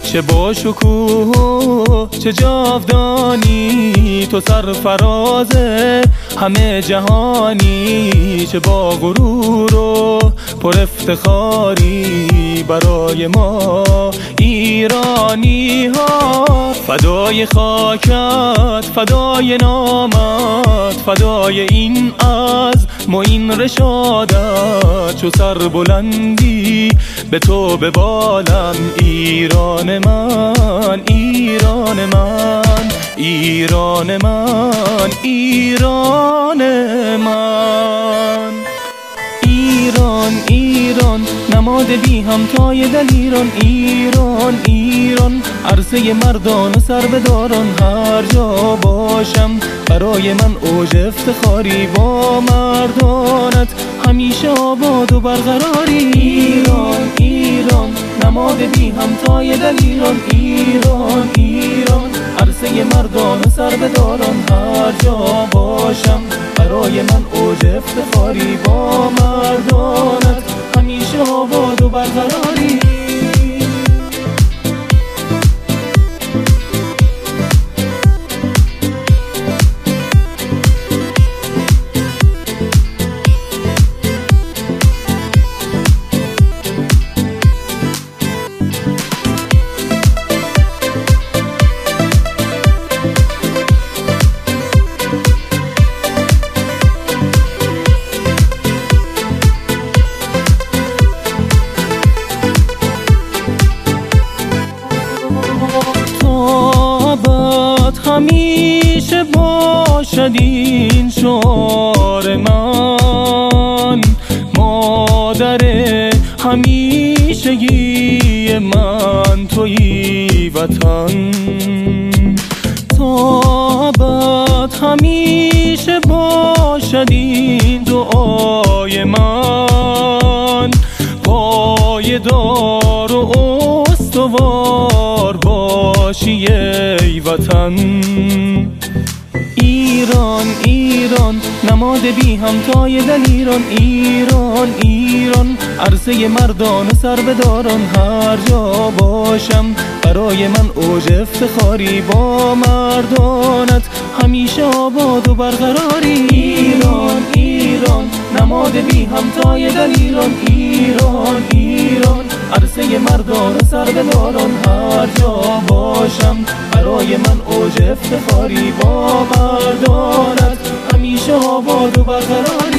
چه با شکوه چه جاودانی، تو سرفراز همه جهانی. چه با غرور و پر افتخاری برای ما ایرانی ها. فدای خاکت، فدای نامت، فدای این عزم و این رشادت. چو سر بلندی به تو ببالم ایران من، ایران من، ایران من، ایران من. ایران ایران نماد بی همتای دلیران. ایران ایران عرصه مردان و سربداران. هر جا باشم برای من اوج افتخاری، با مردانت همیشه آباد و برقراری. ایران ایران نماد بی همتای دلیران. ایران ایران عرصه مردان و سربداران. هر جا باشم برای من اوج افتخاری، با مردانت همیشه آباد و برقراری. همیشه باشد این شعار من، مادر همیشگی من تویی وطن. تا ابد همیشه باشد این دعای من، پایدار و استوار باشی ای وطن. ایران ایران نماد بی همتای دلیران. ایران ایران عرصه مردان و سربداران. هر جا باشم برای من اوج افتخاری، با مردانت همیشه آباد و برقراری. ایران ایران نماد بی همتای دلیران. ایران ایران عرصه مردان و سربداران. هر جا باشم برای من اوج افتخاری، با مردانت همیشه آباد و برقراری.